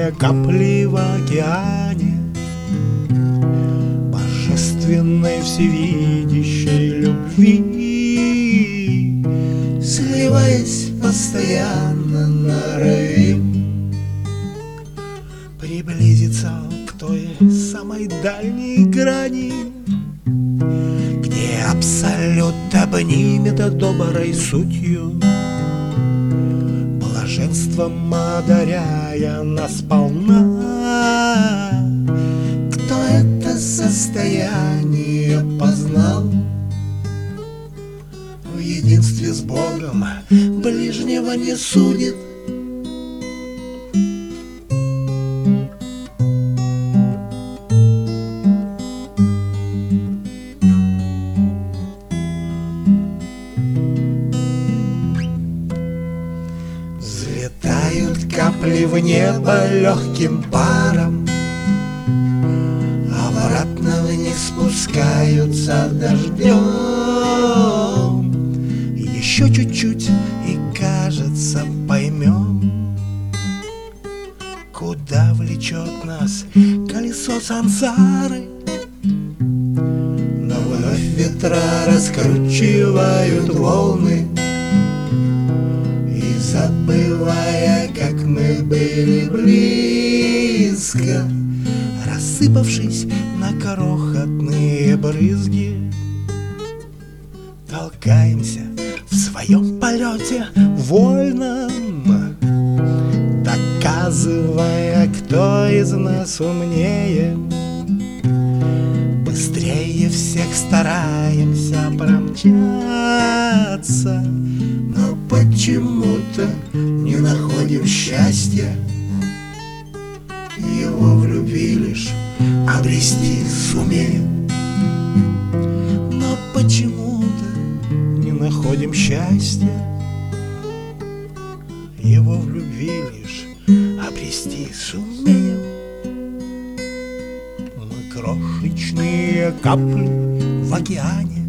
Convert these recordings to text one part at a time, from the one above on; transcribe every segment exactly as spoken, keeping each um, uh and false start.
Бесконечные капли в океане божественной всевидящей любви, сливаясь постоянно, норовим приблизиться к той самой дальней грани, где абсолют обнимет доброй сутью, блаженством одаряя нас сполна. Кто это состояние познал, в единстве с Богом ближнего не судит. Взлетают капли в небо легким паром, обратно вниз спускаются дождем. Еще чуть-чуть и, кажется, поймем, куда влечет нас колесо сансары. Но вновь ветра раскручивают волны, и забывая, как мы были близко, рассыпавшись на крохотные брызги, толкаемся в своем полете вольном, доказывая, кто из нас умнее. Быстрее всех стараемся промчаться, но почему-то не находим счастья. Его в любви лишь обрести сумеем. Но почему-то не находим счастья. Его в любви лишь обрести сумеем. Мы крошечные капли в океане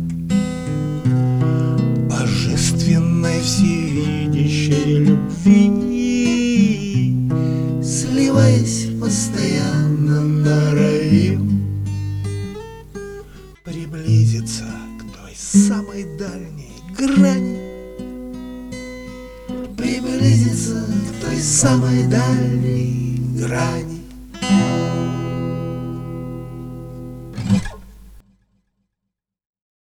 божественной всевидящей любви, сливаясь постоянно, норовим приблизиться к той самой дальней грани, приблизиться к той самой дальней грани.